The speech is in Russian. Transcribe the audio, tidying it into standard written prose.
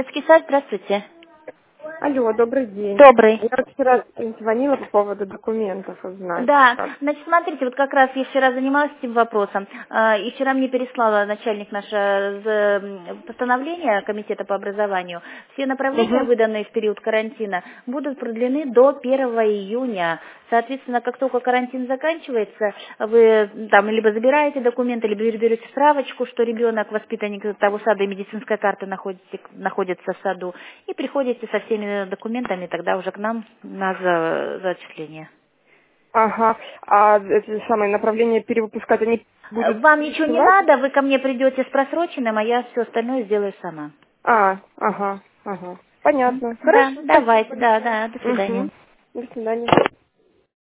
Детский сад, здравствуйте. Алло, добрый день. Добрый. Я вчера звонила по поводу документов узнать. Да, Как. значит, смотрите, вот как раз я вчера занималась этим вопросом, и вчера мне переслала начальник наше постановление Комитета по образованию. Все направления, Угу. выданные в период карантина, будут продлены до 1 июня. Соответственно, как только карантин заканчивается, вы там либо забираете документы, либо берете справочку, что ребенок, воспитанник того сада и медицинская карта находится в саду, и приходите со всеми документами тогда уже к нам на зачисление. Ага. А эти самые направления перевыпускать, они будут Вам ничего не присылать? надо, вы ко мне придете с просроченным, а я все остальное сделаю сама. Ага. Понятно. Да, Хорошо, давайте, спасибо. да, до свидания. Угу. До свидания.